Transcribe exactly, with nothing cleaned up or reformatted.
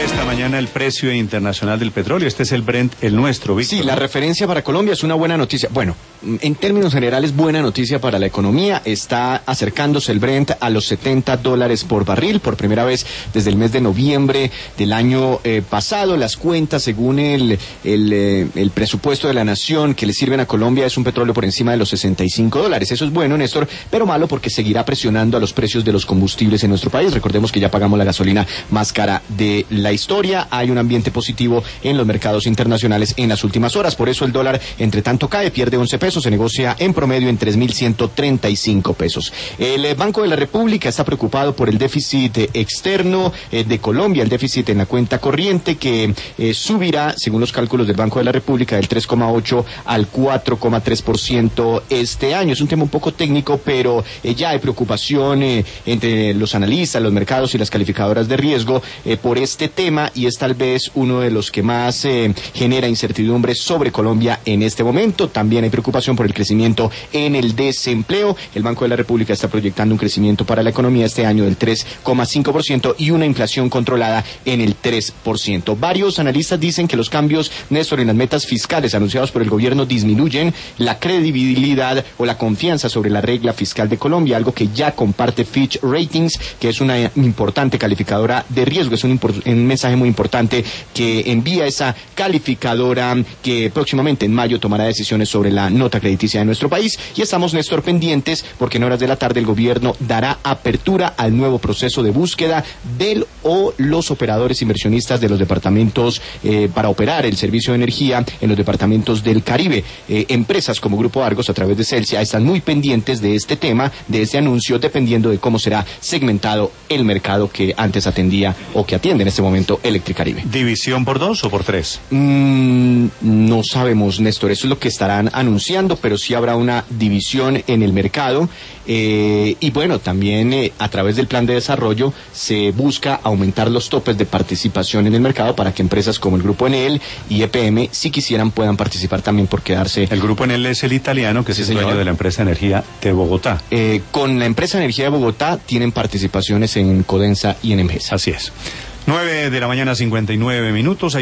esta mañana el precio internacional del petróleo. Este es el Brent, el nuestro, Víctor. Sí, la referencia para Colombia es una buena noticia. Bueno, en términos generales, buena noticia para la economía. Está acercándose el Brent a los setenta dólares por barril por primera vez desde el mes de noviembre del año eh, pasado. Las cuentas, según el, el, eh, el presupuesto de la nación que le sirven a Colombia, es un petróleo por encima de los sesenta y cinco dólares. Eso es bueno, Néstor, pero malo porque seguirá presionando a los precios de los combustibles en nuestro país. Recordemos que ya pagamos la gasolina más cara de la historia. Hay un ambiente positivo en los mercados internacionales en las últimas horas. Por eso el dólar, entre tanto cae, pierde once pesos, se negocia en promedio en tres mil ciento treinta y cinco pesos. El eh, Banco de la República está preocupado por el déficit eh, externo eh, de Colombia, el déficit en la cuenta corriente que eh, subirá, según los cálculos del Banco de la República, del tres coma ocho al cuatro coma tres por ciento este año. Es un tema un poco técnico, pero eh, ya hay preocupación eh, entre los analistas, los mercados y las calificadoras de riesgo eh, por este tema, y es tal vez uno de los que más eh, genera incertidumbre sobre Colombia en este momento. También hay preocupación por el crecimiento en el desempleo. El Banco de la República está proyectando un crecimiento para la economía este año del tres coma cinco por ciento y una inflación controlada en el tres por ciento. Varios analistas dicen que los cambios, Néstor, en las metas fiscales anunciados por el gobierno disminuyen la credibilidad o la confianza sobre la regla fiscal de Colombia, algo que ya comparte Fitch Ratings, que es una importante calificadora de riesgo. Es un, un mensaje muy importante que envía esa calificadora, que próximamente en mayo tomará decisiones sobre la nota crediticia de nuestro país. Y estamos, Néstor, pendientes porque en horas de la tarde el gobierno dará apertura al nuevo proceso de búsqueda del o los operadores inversionistas de los departamentos eh, para operar el servicio de energía en los departamentos del Caribe. Eh, empresas como Grupo Argos, a través de Celsia, están muy pendientes de este tema, de este anuncio, dependiendo de cómo será segmentado el mercado que antes atendía o que atiende en este momento Electricaribe. ¿División por dos o por tres? Mm, no sabemos, Néstor, eso es lo que estarán anunciando, pero sí habrá una división en el mercado. Eh, y bueno, también eh, a través del plan de desarrollo se busca aumentar los topes de participación en el mercado para que empresas como el Grupo Enel y E P M, si quisieran, puedan participar también por quedarse. El Grupo Enel es el italiano, que sí, es el dueño de la empresa de energía de Bogotá. Eh, con la empresa de energía de Bogotá tienen participaciones en Codensa y en Emgesa. Así es. Nueve de la mañana, cincuenta y nueve minutos.